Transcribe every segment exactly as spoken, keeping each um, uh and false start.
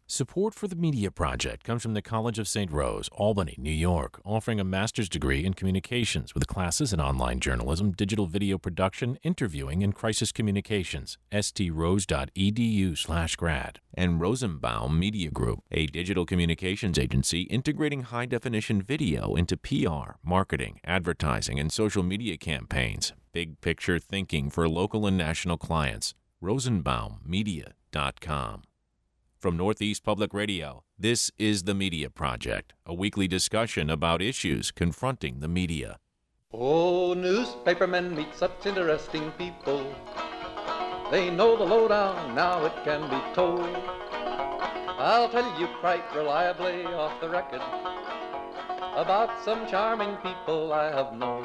Support for the Media Project comes from the College of Saint Rose, Albany, New York, offering a master's degree in communications with classes in online journalism, digital video production, interviewing, and crisis communications. strose.edu slash grad. And Rosenbaum Media Group, a digital communications agency integrating high-definition video into P R, marketing, advertising, and social media campaigns. Big picture thinking for local and national clients. rosenbaum media dot com. From Northeast Public Radio, this is The Media Project, a weekly discussion about issues confronting the media. Oh, newspapermen meet such interesting people. They know the lowdown, now it can be told. I'll tell you quite reliably off the record about some charming people I have known.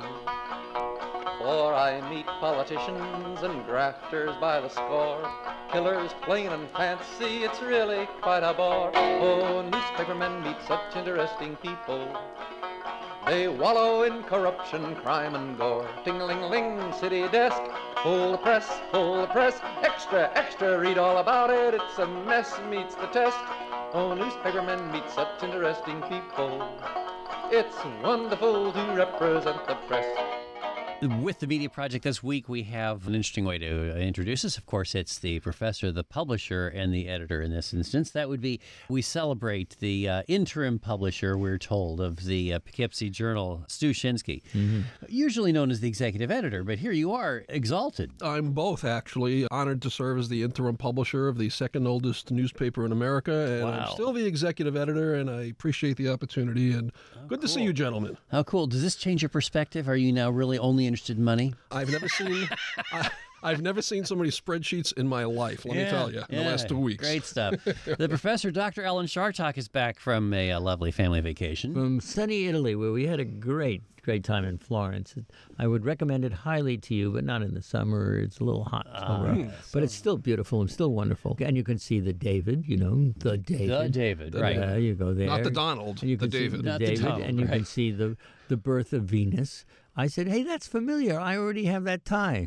For I meet politicians and grafters by the score, killers plain and fancy, it's really quite a bore. Oh, newspapermen meet such interesting people. They wallow in corruption, crime and gore. Ting-a-ling-ling, city desk, pull the press, pull the press, extra, extra, read all about it, it's a mess, meets the test. Oh, newspapermen meet such interesting people. It's wonderful to represent the press. With the Media Project this week, we have an interesting way to introduce us. Of course, it's the professor, the publisher, and the editor in this instance. That would be, we celebrate the uh, interim publisher, we're told, of the uh, Poughkeepsie Journal, Stu Shinsky, mm-hmm. usually known as the executive editor, but here you are, exalted. I'm both, actually. Honored to serve as the interim publisher of the second oldest newspaper in America, and wow. I'm still the executive editor, and I appreciate the opportunity, and oh, good cool. to see you, gentlemen. How cool. Does this change your perspective? Are you now really only interested in money? I've never seen I, I've never seen so many spreadsheets in my life, let yeah, me tell you, in yeah, the last two weeks. Great stuff. The professor, Doctor Ellen Chartok, is back from a, a lovely family vacation. From sunny Italy, where we had a great, great time in Florence. I would recommend it highly to you, but not in the summer. It's a little hot. Uh, so but it's still beautiful and still wonderful. And you can see the David, you know, the David. The David, right. Uh, you go there. Not the Donald, and you the can see David. The Not the David, Donald, and you right. can see the, the birth of Venus. I said, hey, that's familiar. I already have that tie.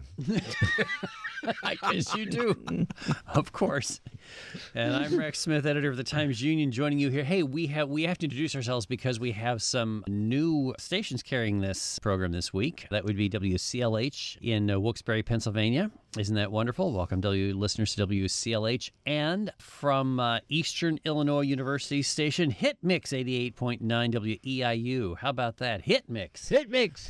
I guess you do. Of course. And I'm Rex Smith, editor of the Times Union, joining you here. Hey, we have we have to introduce ourselves because we have some new stations carrying this program this week. That would be W C L H in uh, Wilkes-Barre, Pennsylvania. Isn't that wonderful? Welcome, W listeners, to W C L H. And from uh, Eastern Illinois University station, Hit Mix eighty-eight point nine W E I U. How about that? Hit Mix. Hit Mix.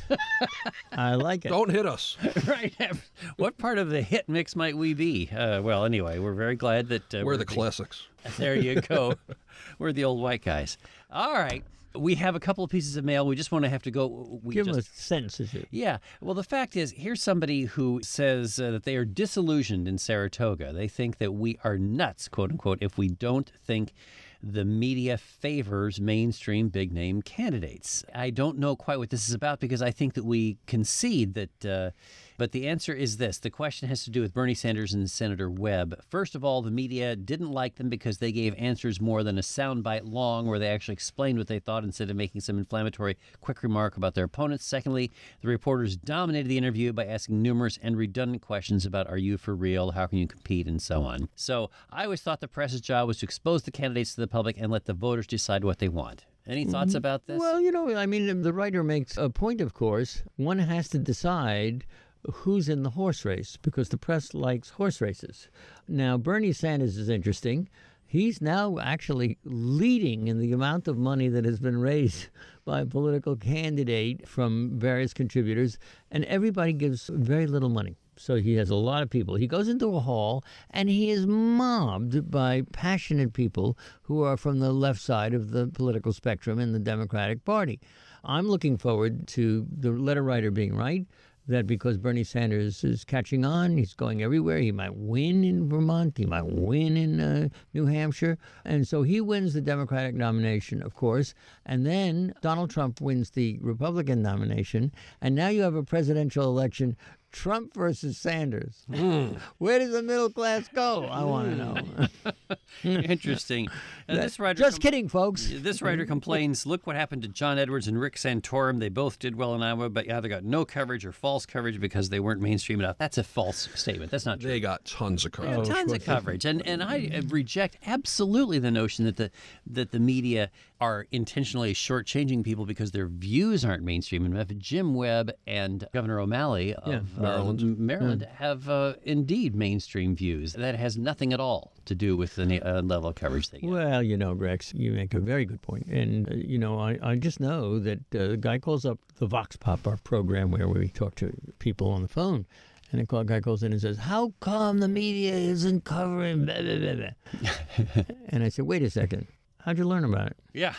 I like it. Don't hit us. Right. What part of the Hit Mix might we be? Uh, well, anyway, we're very glad that... Uh, we're, we're the classics. There you go. We're the old white guys. All right. We have a couple of pieces of mail. We just want to have to go. We Give just, them a sentence or two. Yeah. Well, the fact is, here's somebody who says uh, that they are disillusioned in Saratoga. They think that we are nuts, quote unquote, if we don't think the media favors mainstream big-name candidates. I don't know quite what this is about because I think that we concede that, uh, but the answer is this. The question has to do with Bernie Sanders and Senator Webb. First of all, the media didn't like them because they gave answers more than a soundbite long where they actually explained what they thought instead of making some inflammatory quick remark about their opponents. Secondly, the reporters dominated the interview by asking numerous and redundant questions about are you for real, how can you compete, and so on. So I always thought the press's job was to expose the candidates to the public and let the voters decide what they want. Any thoughts about this? Well, you know, I mean, the writer makes a point, of course. One has to decide who's in the horse race because the press likes horse races. Now, Bernie Sanders is interesting. He's now actually leading in the amount of money that has been raised by a political candidate from various contributors, and everybody gives very little money. So he has a lot of people. He goes into a hall, and he is mobbed by passionate people who are from the left side of the political spectrum in the Democratic Party. I'm looking forward to the letter writer being right, that because Bernie Sanders is catching on, he's going everywhere. He might win in Vermont. He might win in uh, New Hampshire. And so he wins the Democratic nomination, of course. And then Donald Trump wins the Republican nomination. And now you have a presidential election. Trump versus Sanders. Mm. Where does the middle class go? I want to know. Interesting. Uh, this writer Just com- kidding, folks. This writer complains, look what happened to John Edwards and Rick Santorum. They both did well in Iowa, but either got no coverage or false coverage because they weren't mainstream enough. That's a false statement. That's not true. They got tons of They coverage. got tons of coverage. And and I reject absolutely the notion that the that the media are intentionally shortchanging people because their views aren't mainstream enough. Jim Webb and Governor O'Malley of Yeah. Maryland, uh, Maryland mm. have uh, indeed mainstream views. That has nothing at all to do with the na- uh, level of coverage they get. Well, you know, Rex, you make a very good point. And, uh, you know, I, I just know that uh, the guy calls up the Vox Pop, our program where we talk to people on the phone. And the guy calls in and says, how come the media isn't covering blah, blah, blah, blah? And I said, wait a second. How'd you learn about it? Yeah.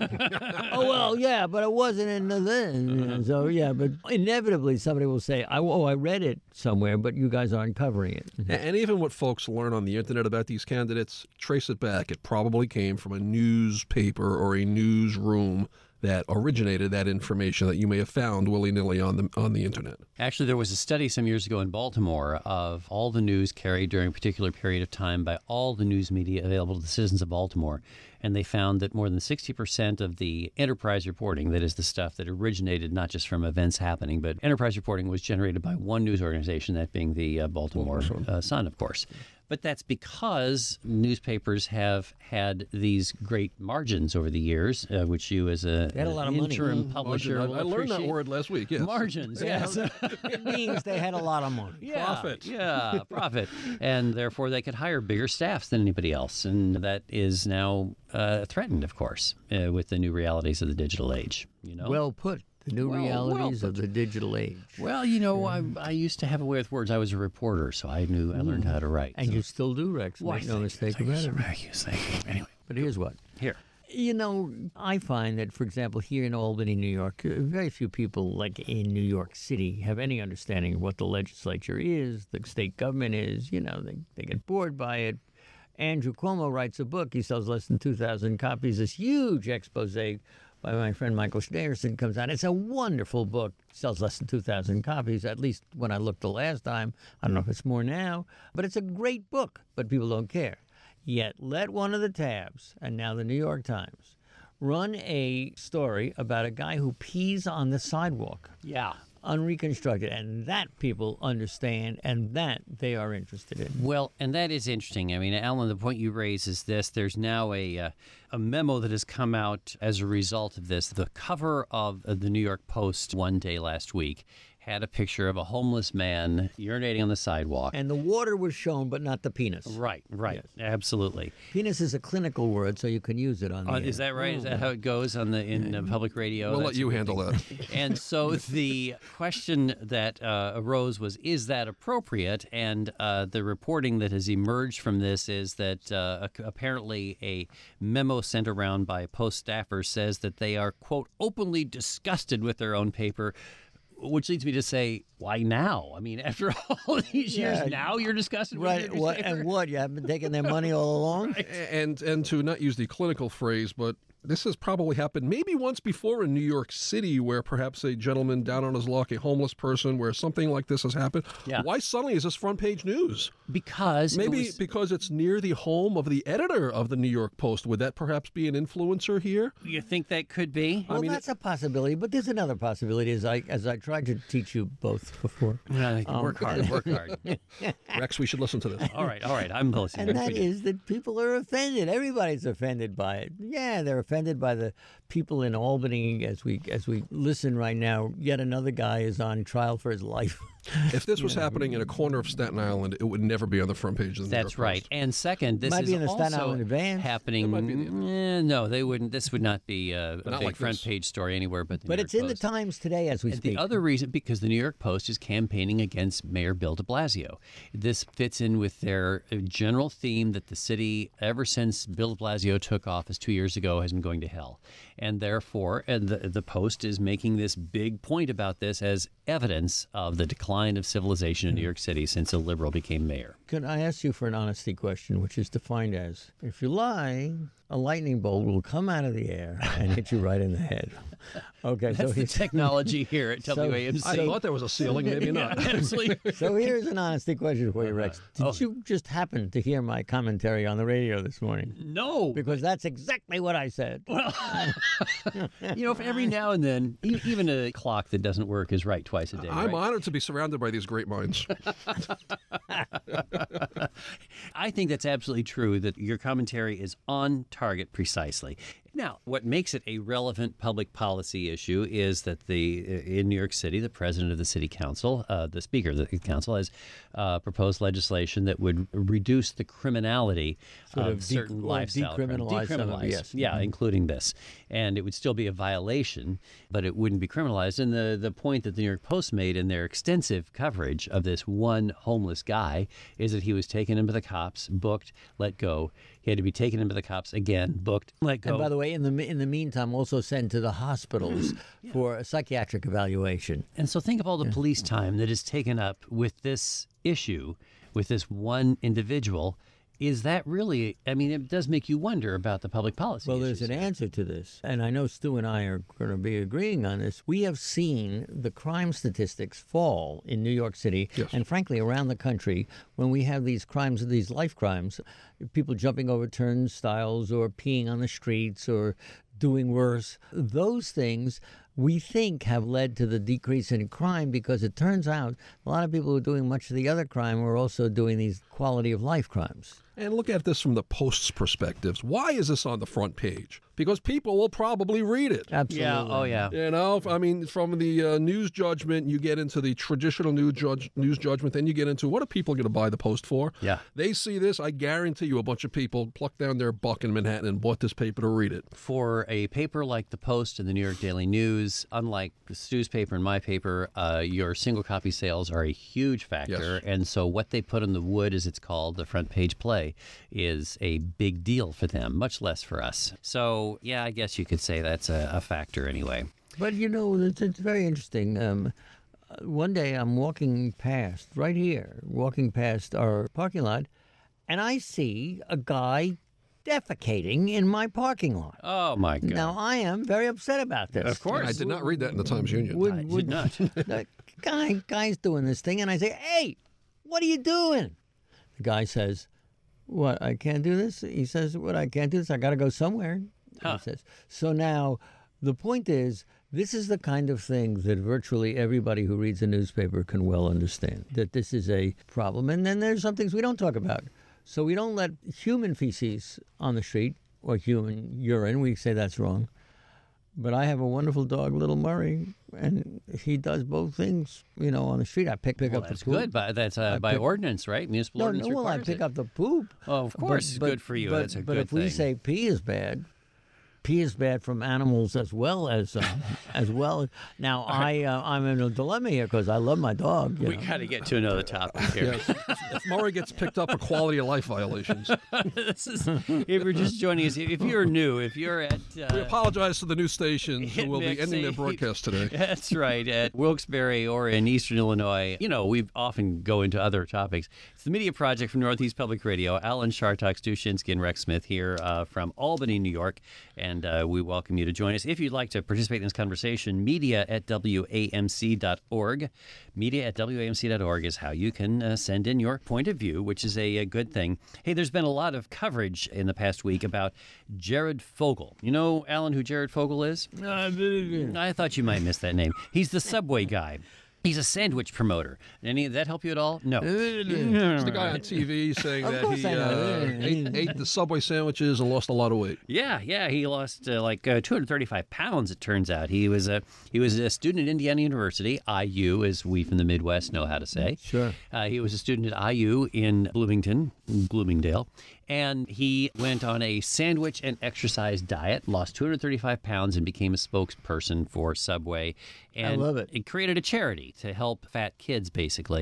Oh, well, yeah, but it wasn't in the thing. So, yeah, but inevitably somebody will say, I, oh, I read it somewhere, but you guys aren't covering it. And even what folks learn on the internet about these candidates, trace it back. It probably came from a newspaper or a newsroom that originated that information that you may have found willy-nilly on the on the internet. Actually, there was a study some years ago in Baltimore of all the news carried during a particular period of time by all the news media available to the citizens of Baltimore. And they found that more than sixty percent of the enterprise reporting, that is the stuff that originated not just from events happening, but enterprise reporting was generated by one news organization, that being the uh, Baltimore uh, Sun, of course. But that's because newspapers have had these great margins over the years, uh, which you as a, They had a lot of an money. interim Mm. publisher I, will I learned that appreciate. word last week, yes. Margins, yes. It means they had a lot of money. Yeah, Profit. Yeah, profit. And therefore they could hire bigger staffs than anybody else. And that is now uh, threatened, of course, uh, with the new realities of the digital age. You know? Well put. The new Well, realities well of the digital age. Well, you know, I, I used to have a way with words. I was a reporter, so I knew I learned how to write. And so. you still do, Rex. Why, Make no thank you, mistake thank you, about it. sir. Thank you, thank you. Anyway, But here's what. here. You know, I find that, for example, here in Albany, New York, uh, very few people, like in New York City, have any understanding of what the legislature is, the state government is. You know, they, they get bored by it. Andrew Cuomo writes a book. He sells less than two thousand copies. This huge expose by my friend Michael Schneerson comes out. It's a wonderful book. Sells less than two thousand copies, at least when I looked the last time. I don't know if it's more now. But it's a great book, but people don't care. Yet let one of the tabs, and now the New York Times, run a story about a guy who pees on the sidewalk. Yeah. Unreconstructed, and that people understand, and that they are interested in. Well, and that is interesting. I mean, Alan, the point you raise is this. There's now a uh, a memo that has come out as a result of this. The cover of the New York Post one day last week had a picture of a homeless man urinating on the sidewalk. And the water was shown, but not the penis. Right, right. Yes. Absolutely. Penis is a clinical word, so you can use it on the Uh, air. is that right? Is that how it goes on the in uh, public radio? We'll let That's you a- handle that. And so the question that uh, arose was, is that appropriate? And uh, the reporting that has emerged from this is that uh, apparently a memo sent around by Post staffers says that they are, quote, openly disgusted with their own paper, which leads me to say, why now? I mean, after all these Yeah. years, now you're disgusted with Right, your what, newspaper? and what? You haven't been taking their money all along? And and to not use the clinical phrase, but this has probably happened maybe once before in New York City, where perhaps a gentleman down on his luck, a homeless person, where something like this has happened. Yeah. Why suddenly is this front page news? Because it Maybe was- because it's near the home of the editor of the New York Post. Would that perhaps be an influencer here? you think that could be? Well, mean, that's a possibility, but there's another possibility, as I as I tried to teach you both before. Uh, work hard, work hard. Rex, we should listen to this. All right, all right. I'm listening. And that is that people are offended. Everybody's offended by it. Yeah, they're offended by the people in Albany as we as we listen right now. Yet another guy is on trial for his life. If this was happening in a corner of Staten Island, it would never be on the front page of the New That's York right. Post. And second, this Might is be in the Staten also Island Advance. happening. might be in Eh, no, they wouldn't. This would not be a, a Not big like front this. page story anywhere but the But New it's York in the Post. Times today as we And speak. the other reason, because the New York Post is campaigning against Mayor Bill de Blasio. This fits in with their uh, general theme that the city, ever since Bill de Blasio took office two years ago, has been going to hell. And therefore, and the, the Post is making this big point about this as evidence of the decline of civilization in New York City since a liberal became mayor. Could I ask you for an honesty question, which is defined as, if you lie, a lightning bolt will come out of the air and hit you right in the head. Okay, That's so the he's, technology here at So- W A M C. I thought there was a ceiling, maybe not. Absolutely. so here's an honesty question for you, Rex. Did Oh. you just happen to hear my commentary on the radio this morning? No. Because that's exactly what I said. You know, if every now and then, e- even a clock that doesn't work is right twice a day. I'm right? honored to be surrounded by these great minds. I think that's absolutely true, that your commentary is on target precisely. Now, what makes it a relevant public policy issue is that the in New York City, the president of the city council, uh, the speaker of the council, has uh, proposed legislation that would reduce the criminality Sort of, of de- certain or lifestyle crimes. decriminalize some of it, Decriminalize, yes. yeah, including this. And it would still be a violation, but it wouldn't be criminalized. And the, the point that the New York Post made in their extensive coverage of this one homeless guy is that he was taken into the cops, booked, let go. He had to be taken into the cops again, booked, let go. And by the way, in the in the meantime, also sent to the hospitals for a psychiatric evaluation. And so think of all the police time that is taken up with this issue, with this one individual. Is that really, I mean, it does make you wonder about the public policy Well, there's issues an here. answer to this, and I know Stu and I are going to be agreeing on this. We have seen the crime statistics fall in New York City, Yes. and frankly around the country, when we have these crimes, these life crimes, people jumping over turnstiles or peeing on the streets or doing worse. Those things we think have led to the decrease in crime, because it turns out a lot of people who are doing much of the other crime are also doing these quality of life crimes. And look at this from the Post's perspectives. Why is this on the front page? Because people will probably read it. Absolutely. Yeah, oh yeah. You know, I mean, from the uh, news judgment, you get into the traditional news, judge, news judgment, then you get into what are people going to buy the Post for? Yeah. They see this, I guarantee you a bunch of people plucked down their buck in Manhattan and bought this paper to read it. For a paper like the Post and the New York Daily News, unlike Stu's paper and my paper, uh, your single copy sales are a huge factor. Yes. And so what they put on the wood, as it's called, the front page play, is a big deal for them, much less for us. So, yeah, I guess you could say that's a, a factor anyway. But you know, it's, it's very interesting. Um, uh, one day I'm walking past, right here, walking past our parking lot, and I see a guy defecating in my parking lot. Oh, my God. Now, I am very upset about this. Of course. I did not read that in the Times Union. Would, I did would- not. the guy, guy's doing this thing, and I say, hey, what are you doing? The guy says, what, I can't do this? He says, what, I can't do this? I got to go somewhere. Huh. He says. So now, the point is, this is the kind of thing that virtually everybody who reads a newspaper can well understand, that this is a problem. And then there's some things we don't talk about. So we don't let human feces on the street or human urine. We say that's wrong. But I have a wonderful dog, Little Murray, and he does both things, you know, on the street. I pick, pick Well, up that's the poop. good. But that's uh, I by pick- ordinance, right? Municipal No, ordinance no, well, I requires pick it. up the poop. Oh, of course. It's good for you. But, That's a but good if we thing. say pee is bad, pee is bad from animals as well as uh, as well. Now I uh, I'm in a dilemma here because I love my dog. you We know. got to get to another topic here. Yes. If Murray gets picked up for quality of life violations, This is, if you're just joining us, if you're new, if you're at we uh, apologize to the news stations who will be Mix, ending their eh, broadcast today. That's right, at Wilkes-Barre or in Eastern Illinois. You know, we often go into other topics. It's the Media Project from Northeast Public Radio. Alan Shartok, Stu Shinsky, and Rex Smith here uh, from Albany, New York, and uh, we welcome you to join us. If you'd like to participate in this conversation, media at W A M C dot org. Media at W A M C dot org is how you can uh, send in your point of view, which is a, a good thing. Hey, there's been a lot of coverage in the past week about Jared Fogle. You know, Alan, who Jared Fogle is? I thought you might miss that name. He's the Subway guy. He's a sandwich promoter. Any that help you at all? No. It's the guy on T V saying Of that course he I know. uh, ate, ate the Subway sandwiches and lost a lot of weight. Yeah, yeah, he lost uh, like uh, two hundred thirty-five pounds. It turns out he was a he was a student at Indiana University, I U, as we from the Midwest know how to say. Sure. Uh, he was a student at I U in Bloomington, Bloomingdale, and he went on a sandwich and exercise diet, lost two hundred thirty-five pounds, and became a spokesperson for Subway. And love it. It created a charity to help fat kids, basically.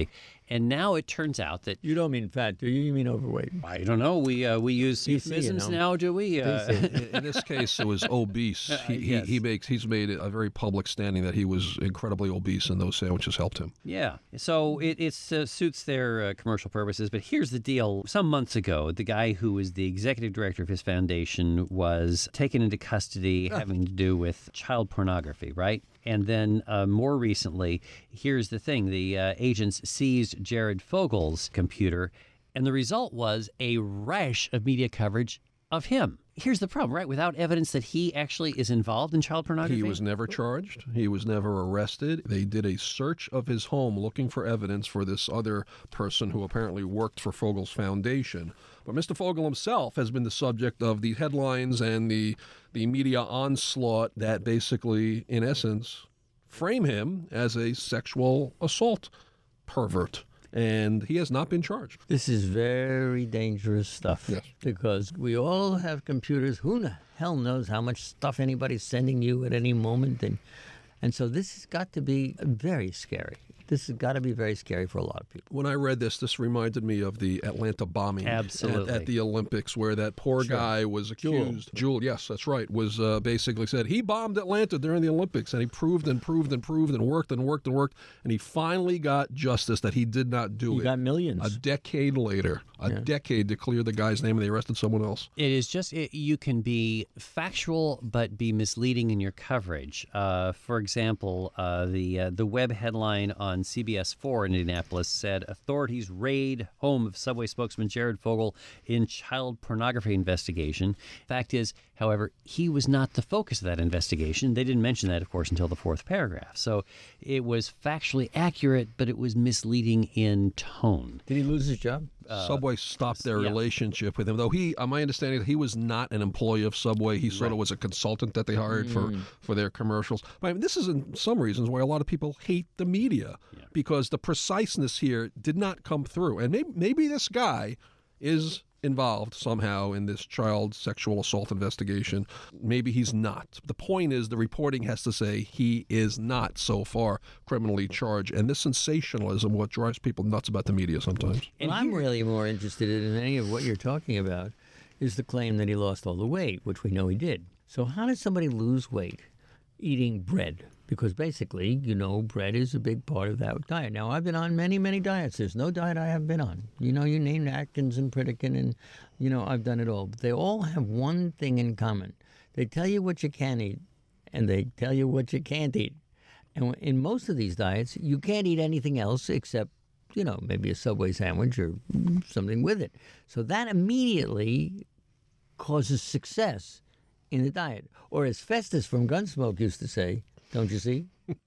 And now it turns out that You don't mean fat, do you? You mean overweight. I don't know. We uh, we use P C, you euphemisms know. now, do we? Uh, In, in this case, it was obese. He, yes. he, he makes he's made a very public standing that he was incredibly obese, and those sandwiches helped him. Yeah. So it it's, uh, suits their uh, commercial purposes. But here's the deal. Some months ago, the guy who was the executive director of his foundation was taken into custody having to do with child pornography, right? And then uh, more recently, here's the thing. The uh, agents seized Jared Fogel's computer, and the result was a rash of media coverage of him. Here's the problem, right? Without evidence that he actually is involved in child pornography. He was never charged. He was never arrested. They did a search of his home looking for evidence for this other person who apparently worked for Fogel's foundation. But Mister Fogel himself has been the subject of the headlines and the the media onslaught that basically, in essence, frame him as a sexual assault pervert. And he has not been charged. This is very dangerous stuff. Yes. Because we all have computers. Who the hell knows how much stuff anybody's sending you at any moment? And, and so this has got to be very scary. This has got to be very scary for a lot of people. When I read this, this reminded me of the Atlanta bombing at, Absolutely. at the Olympics, where that poor Sure. guy was Jewel. accused. Jewel, yes, that's right, was uh, basically said he bombed Atlanta during the Olympics, and he proved and proved and proved and worked and worked and worked, and he finally got justice that he did not do You it. got millions. A decade later, a decade to clear the guy's name, and they arrested someone else. It is just, it, you can be factual but be misleading in your coverage. Uh, for example, uh, the uh, the web headline on C B S four in Indianapolis said, authorities raid home of Subway spokesman Jared Fogel in child pornography investigation. Fact is, however, he was not the focus of that investigation. They didn't mention that, of course, until the fourth paragraph. So it was factually accurate, but it was misleading in tone. Did he lose his job? Subway stopped their yeah. relationship with him, though he, uh, my understanding, that he was not an employee of Subway. He sort of was a consultant that they hired for, for their commercials. But I mean, this is in some reasons why a lot of people hate the media, because the preciseness here did not come through. And maybe, maybe this guy is involved somehow in this child sexual assault investigation. Maybe he's not. The point is, the reporting has to say he is not so far criminally charged. And this sensationalism, what drives people nuts about the media sometimes. And I'm really more interested in any of what you're talking about is the claim that he lost all the weight, which we know he did. So how does somebody lose weight eating bread? Because basically, you know, bread is a big part of that diet. Now, I've been on many, many diets. There's no diet I haven't been on. You know, you named Atkins and Pritikin, and, you know, I've done it all. But they all have one thing in common. They tell you what you can eat, and they tell you what you can't eat. And in most of these diets, you can't eat anything else except, you know, maybe a Subway sandwich or something with it. So that immediately causes success in the diet. Or as Festus from Gunsmoke used to say, don't you see?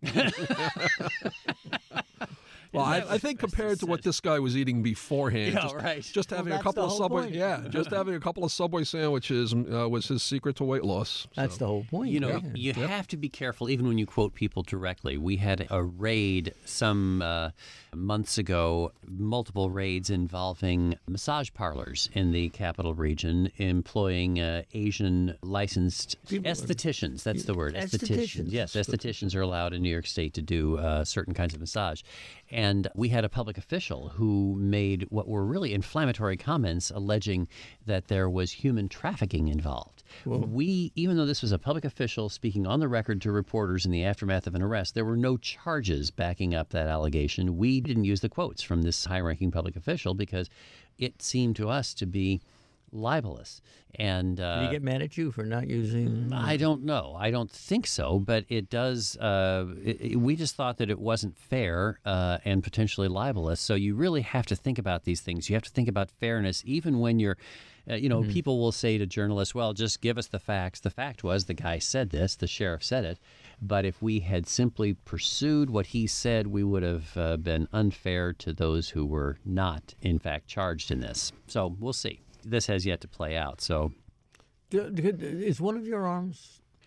Well, I, I think compared to what this guy was eating beforehand, Yeah, just, right. just having Well, a couple of that's the whole Subway, point. yeah, just having a couple of Subway sandwiches uh, was his secret to weight loss. That's So. the whole point. You know, yeah. you have to be careful even when you quote people directly. We had a raid some uh, months ago, multiple raids involving massage parlors in the capital region, employing uh, Asian licensed People- estheticians. That's the word. Estheticians. Yes, estheticians are allowed in New York State to do uh, certain kinds of massage. And we had a public official who made what were really inflammatory comments alleging that there was human trafficking involved. We, even though this was a public official speaking on the record to reporters in the aftermath of an arrest, there were no charges backing up that allegation. We didn't use the quotes from this high-ranking public official because it seemed to us to be libelous. And uh, Did he get mad at you for not using? I don't know. I don't think so, but it does. Uh, it, it- we just thought that it wasn't fair uh, and potentially libelous. So you really have to think about these things. You have to think about fairness, even when you're. Uh, you know, people will say to journalists, well, just give us the facts. The fact was the guy said this, the sheriff said it. But if we had simply pursued what he said, we would have uh, been unfair to those who were not, in fact, charged in this. So we'll see. This has yet to play out. So D- d- Is one of your arms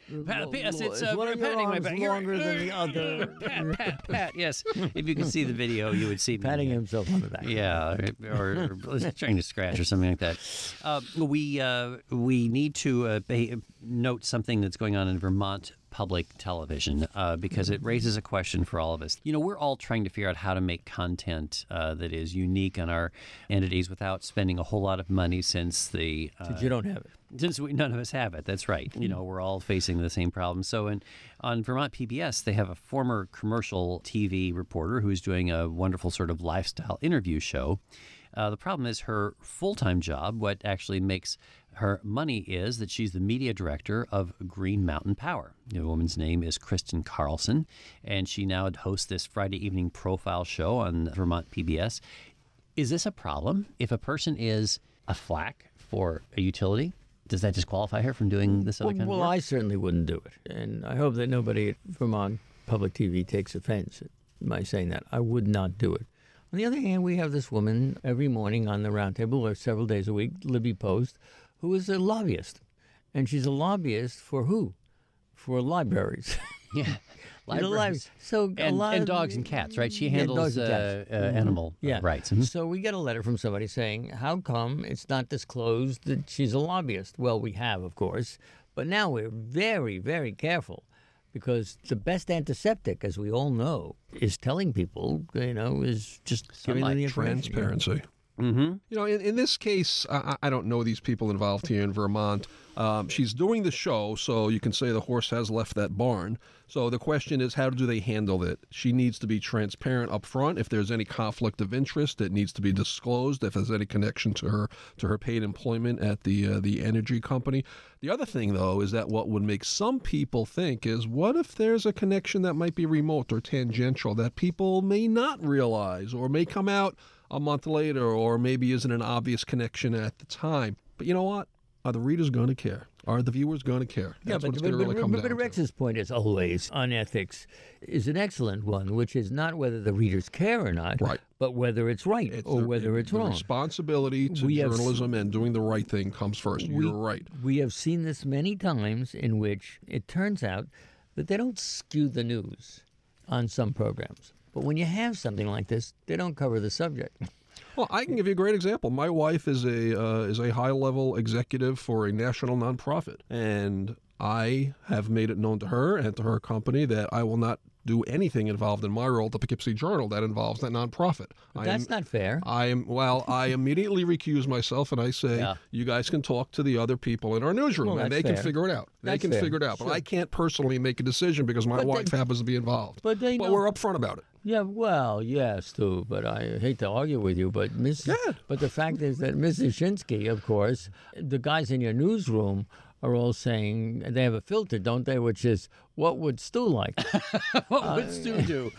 Pat, P S, it's Is uh, one of your patting my arms back. longer than the other? Pat, pat, pat. Yes. If you could see the video, you would see me. Patting himself on the back. Yeah, or, or trying to scratch or something like that. Uh, we uh, we need to uh, pay, note something that's going on in Vermont public television uh, because it raises a question for all of us. You know, we're all trying to figure out how to make content uh, that is unique on our entities without spending a whole lot of money since the... Uh, Since you don't have it. Since we, none of us have it, that's right. You know, we're all facing the same problem. So in, on Vermont P B S, they have a former commercial T V reporter who's doing a wonderful sort of lifestyle interview show. Uh, the problem is her full-time job, what actually makes her money is that she's the media director of Green Mountain Power. The woman's name is Kristen Carlson, and she now hosts this Friday evening profile show on Vermont P B S. Is this a problem? If a person is a flack for a utility, does that disqualify her from doing this other Well, kind of well work? I certainly wouldn't do it. And I hope that nobody at Vermont Public T V takes offense at my saying that. I would not do it. On the other hand, we have this woman every morning on the roundtable, or several days a week, Libby Post, who is a lobbyist. And she's a lobbyist for who? For libraries. Yeah. You know, Libraries. So a And, lot and of- dogs and cats, right? She Yeah, handles dogs and uh, cats. uh, Mhm. animal uh, Yeah. rights. Mhm. So we get a letter from somebody saying, how come it's not disclosed that she's a lobbyist? Well, we have, of course. But now we're very, very careful because the best antiseptic, as we all know, is telling people, you know, is just giving them the information. Transparency. Mm-hmm. You know, in, in this case, I, I don't know these people involved here in Vermont. Um, she's doing the show, so you can say the horse has left that barn. So the question is, how do they handle it? She needs to be transparent up front. If there's any conflict of interest, it needs to be disclosed. If there's any connection to her to her paid employment at the uh, the energy company. The other thing, though, is that what would make some people think is, what if there's a connection that might be remote or tangential that people may not realize or may come out a month later, or maybe isn't an obvious connection at the time. But you know what? Are the readers going to care? Are the viewers going to care? That's Yeah, what but, it's but, going to but, really come but, down but to. Rex's point, as always, on ethics is an excellent one, which is not whether the readers care or not, Right. but whether it's right It's or the- whether it's the wrong. responsibility to We have- journalism and doing the right thing comes first. We- You're right. We have seen this many times in which it turns out that they don't skew the news on some programs. But when you have something like this, they don't cover the subject. Well, I can give you a great example. My wife is a uh, is a high level executive for a national nonprofit, and I have made it known to her and to her company that I will not do anything involved in my role at the Poughkeepsie Journal that involves that nonprofit. I That's am, not fair. I am well. I immediately recuse myself, and I say, Yeah. "You guys can talk to the other people in our newsroom, Well, and that's they can fair. figure it out. They That's can fair. figure it out. But Sure. I can't personally make a decision because my But they- wife happens to be involved. But they know- we're upfront about it. Yeah, well, yes, too. But I hate to argue with you, but Miss Good. But the fact is that Missus Shinsky, of course, the guys in your newsroom are all saying they have a filter, don't they? Which is, what would Stu like? What would Stu do?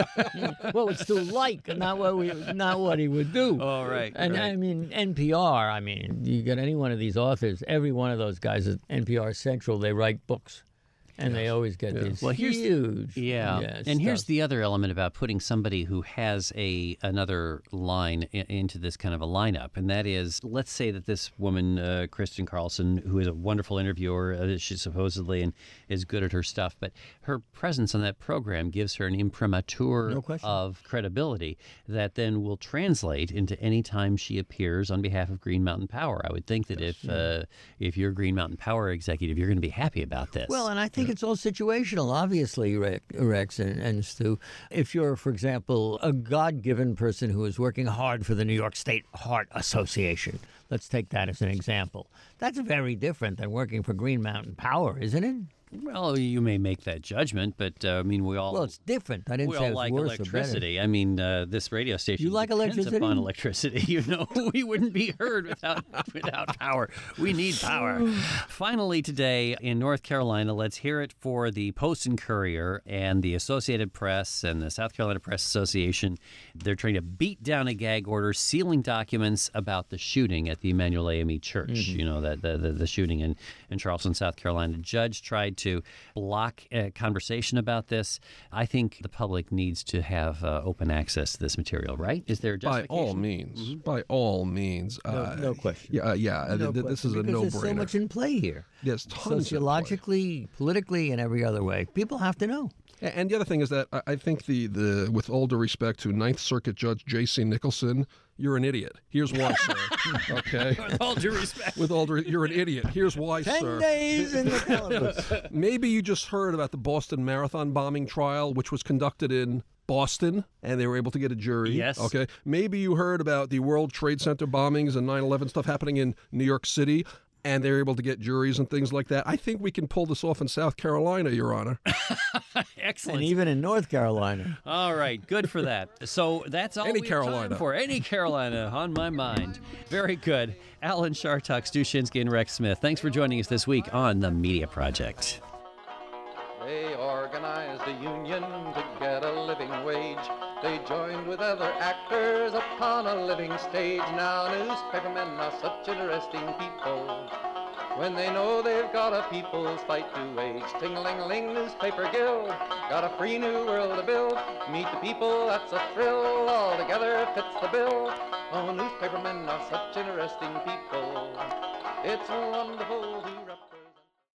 What would Stu like, not what we, not what he would do. Oh, right, And right. I mean, N P R. I mean, you get any one of these authors. Every one of those guys at N P R Central, they write books. And they always get these Well, here's the- huge. Yeah, yeah, and here's stuff. the other element about putting somebody who has a another line i- into this kind of a lineup, and that is, let's say that this woman, uh, Kristen Carlson, who is a wonderful interviewer, uh, she supposedly and is good at her stuff, but her presence on that program gives her an imprimatur No question. of credibility that then will translate into any time she appears on behalf of Green Mountain Power. I would think that if uh, if you're a Green Mountain Power executive, you're going to be happy about this. Well, and I think it's all situational, obviously, Rex, Rex and, and Stu. If you're, for example, a God-given person who is working hard for the New York State Heart Association, let's take that as an example. That's very different than working for Green Mountain Power, isn't it? Well, you may make that judgment, but uh, I mean, we all Well, it's different. I didn't we say all it's like worse or electricity. I mean, uh, this radio station You like depends electricity? upon electricity. You know, we wouldn't be heard without without power. We need power. Finally, today in North Carolina, let's hear it for the Post and Courier and the Associated Press and the South Carolina Press Association. They're trying to beat down a gag order, sealing documents about the shooting at the Emmanuel A M E Church. Mm-hmm. You know, that the, the the shooting in in Charleston, South Carolina. The judge tried to block uh, conversation about this. I think the public needs to have uh, open access to this material, right? Is there a By justification? all means. By all means. No, Uh, no question. Yeah, uh, yeah. No th- th- this is a question, because no-brainer. There's so much in play here. There's tons in play. Sociologically, politically, and every other way. People have to know. A- And the other thing is that I I think the, the with all due respect to Ninth Circuit Judge J C Nicholson, you're an idiot. Here's why, sir. Okay? With all due respect. With all due, you're an idiot. Here's why, Ten sir. days in the Columbus. Maybe you just heard about the Boston Marathon bombing trial, which was conducted in Boston, and they were able to get a jury. Yes. Okay. Maybe you heard about the World Trade Center bombings and nine eleven stuff happening in New York City, and they were able to get juries and things like that. I think we can pull this off in South Carolina, Your Honor. Excellent. And even in North Carolina. All right, good for that. So that's all Any we have time Carolina. for. Any Carolina on my mind. Very good. Alan Shartuck, Stu Shinsky, and Rex Smith, thanks for joining us this week on The Media Project. They organized a union to get a living wage. They joined with other actors upon a living stage. Now newspapermen are such interesting people. When they know they've got a people's fight to wage. Ting-a-ling-a-ling, newspaper guild, got a free new world to build. Meet the people, that's a thrill, all together fits the bill. Oh, newspapermen are such interesting people. It's wonderful to